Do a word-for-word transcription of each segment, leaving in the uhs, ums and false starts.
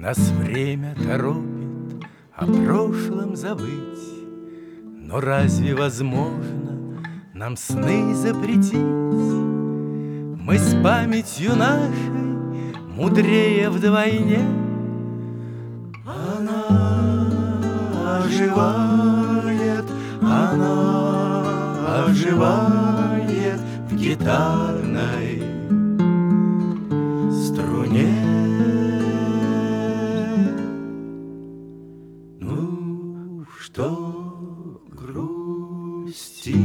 Нас время торопит о прошлом забыть, но разве возможно нам сны запретить? Мы с памятью нашей мудрее вдвойне. Она оживает, она оживает в гитарной струне. Ну, что грустишь?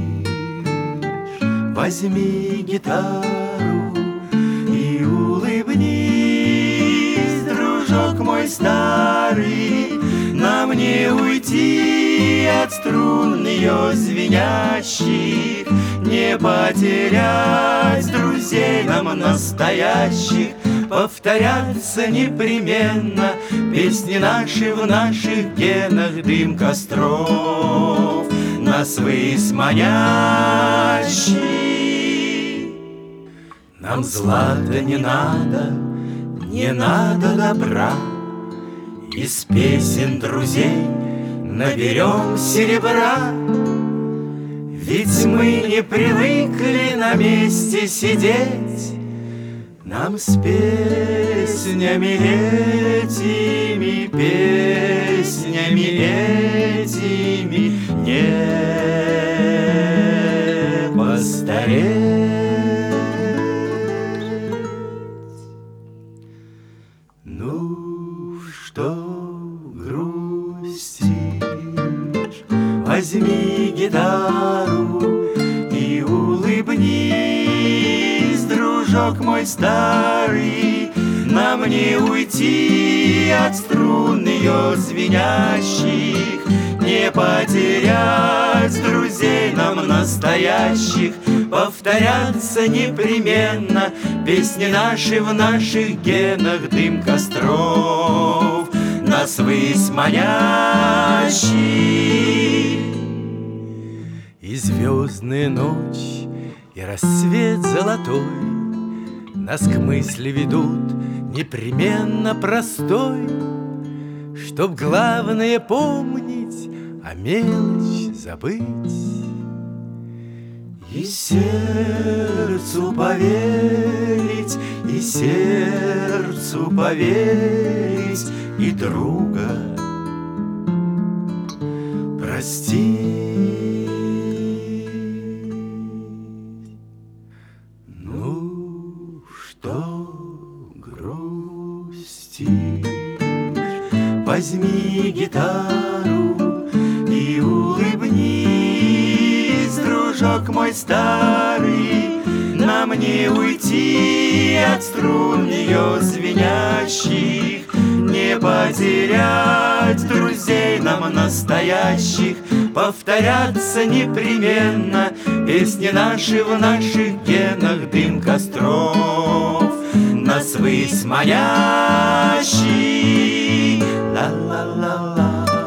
Возьми гитару и улыбнись, дружок мой старый. Нам не уйти от струн ее звенящих, не потерять друзей нам настоящих. Повторятся непременно песни наши в наших генах, дым костров нас высмонящий. Нам злата не надо, не надо добра, из песен друзей наберем серебра. Ведь мы не привыкли на месте сидеть, нам с песнями этими, песнями этими не постареть. Ну, что грустишь? Возьми гитару и улыбнись, дружок мой старый. Нам не уйти от струн ее звенящих, не потерять друзей нам настоящих. Повторятся непременно песни наши в наших генах, дым костров нас высмонящий. И звездная ночь, и рассвет золотой нас к мысли ведут непременно простой, чтоб главное помнить, а мелочь забыть. И сердцу поверить, и сердцу поверить, и друга простить. Ну, что грустишь? Возьми гитару и улыбнись, дружок мой старый. Нам не уйти от струн ее звенящих, не потерять друзей нам настоящих. Повторятся непременно песни наши в наших генах, дым костров нас высмонящий. Ла-ла-ла-ла.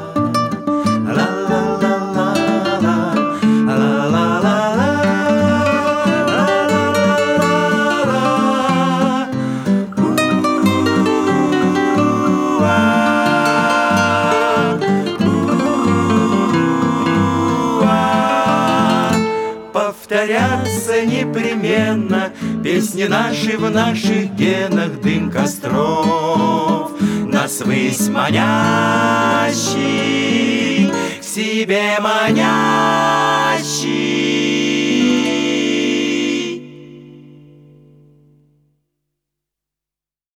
Повторятся непременно песни наши в наших генах, дым костров нас высмонящий, к себе маня.